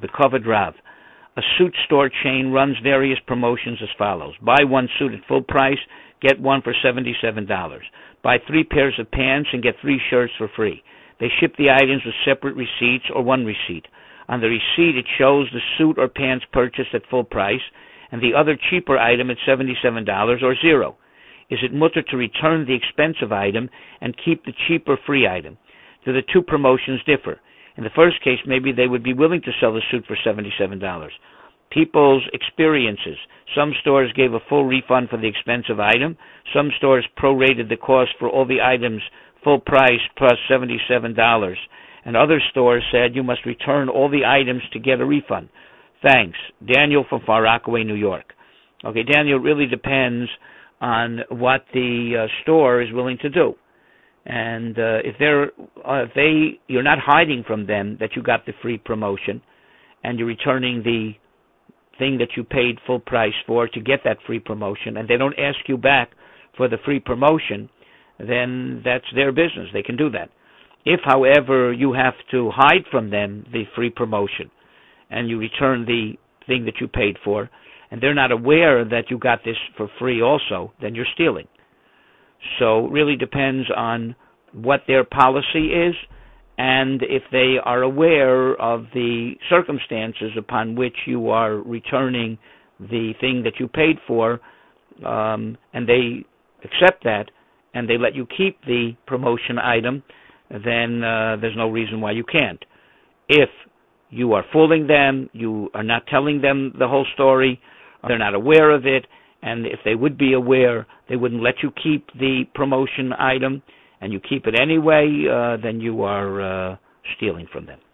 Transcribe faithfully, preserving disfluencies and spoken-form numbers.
the covered Rav. A suit store chain runs various promotions as follows. Buy one suit at full price, get one for seventy-seven dollars. Buy three pairs of pants and get three shirts for free. They ship the items with separate receipts or one receipt. On the receipt, it shows the suit or pants purchased at full price and the other cheaper item at seventy-seven dollars or zero. Is it mutter to return the expensive item and keep the cheaper free item? Do the two promotions differ? In the first case, maybe they would be willing to sell the suit for seventy-seven dollars. People's experiences. Some stores gave a full refund for the expensive item. Some stores prorated the cost for all the items full price plus seventy-seven dollars. And other stores said you must return all the items to get a refund. Thanks. Daniel from Far Rockaway, New York. Okay, Daniel, it really depends on what the uh, store is willing to do. And uh, if they're, uh, if they, you're not hiding from them that you got the free promotion, and you're returning the thing that you paid full price for to get that free promotion, and they don't ask you back for the free promotion, then that's their business. They can do that. If, however, you have to hide from them the free promotion, and you return the thing that you paid for, and they're not aware that you got this for free also, then you're stealing. So it really depends on what their policy is and if they are aware of the circumstances upon which you are returning the thing that you paid for, um, and they accept that and they let you keep the promotion item, then uh, there's no reason why you can't. If you are fooling them, you are not telling them the whole story, they're not aware of it, and if they would be aware, they wouldn't let you keep the promotion item, and you keep it anyway, uh, then you are uh, stealing from them.